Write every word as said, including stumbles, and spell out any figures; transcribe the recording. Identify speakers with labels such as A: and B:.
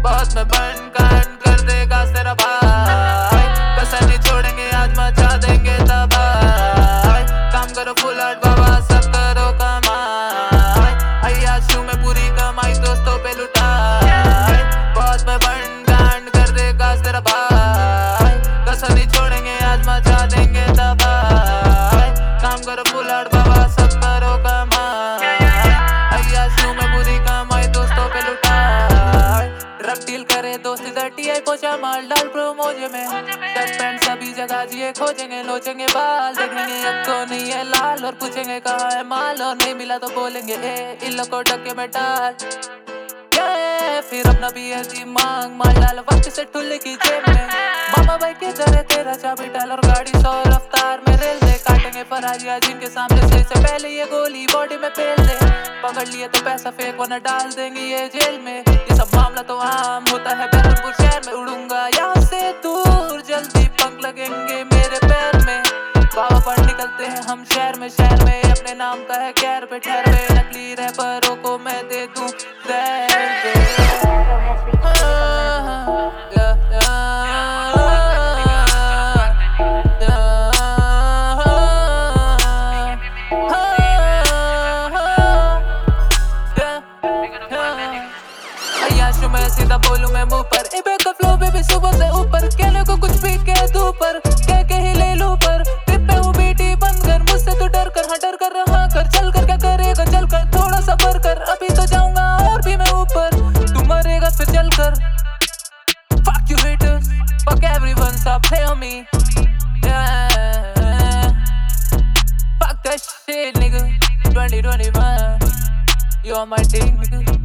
A: बहुत में बन कांड कर देगा तेरा भाई, कसर नहीं छोड़ेंगे आज मचा देंगे तबाही। काम करो फुल आउट बाबा सब करो कमाई, अय्याशू में पूरी कमाई दोस्तों पे लुटाई। बहुत में बन कांड कर देगा तेरा भाई, कसर नहीं छोड़ेंगे आज मचा देंगे तबाही। काम करो फुल आउट बाबा सब करो कमाई, अय्याशू में पूरी कमाई दोस्तों पे लुटाई। ड्रग डील करे दोस्ती डटी है पोछा माल डाल प्रोमोजे में, शर्ट पैंट सभी जगह जिए खोजेंगे लोचेंगे बाल देखेंगे अब तो नहीं है लाल, और पूछेंगे कहाँ है माल और नहीं मिला तो बोलेंगे ए इन लोग को डके में डाल। yeah, फिर अपना भी ऐसी मांग माल डाल वक्त से ठुल्ले की जेब में, मामा भाई के जरे तेरा चाबी डाल और गाड़ी सौ रफ्तार में रेल दे। काटेंगे फराजिया जिनके सामने से, से पहले ये गोली बॉडी में पेल दे, पकड़ लिए तो पैसा फेंक वरना डाल देंगे ये जेल में। ये सब मामला तो आम होता है बैतुलपुर शहर में, उड़ूंगा यहाँ से दूर जल्दी पंख लगेंगे मेरे पैर में। बाबा पर निकलते हैं हम शहर में, शहर में अपने नाम का है कैर पे ठहर में, नकली रैपरों को मैं दे दूं दैर पे। अय्याशू में सीधा बोलूं मैं मुंह पर, इबे का फ्लो बेबी सुबह से ऊपर, कहने को कुछ भी कह दूं पर कह के ही ले लूं पर। टिप पे हूँ बीटी बंद कर मुझसे तो डर कर, हाँ डर कर रहा कर चल कर क्या करेगा चल कर, थोड़ा सबर कर अभी तो जाऊंगा और भी मैं ऊपर, तू मरेगा फिर चल कर। Fuck you haters, fuck everyone, stop play on me, yeah. Fuck that shit nigga, twenty twenty-one, you are my thing nigga.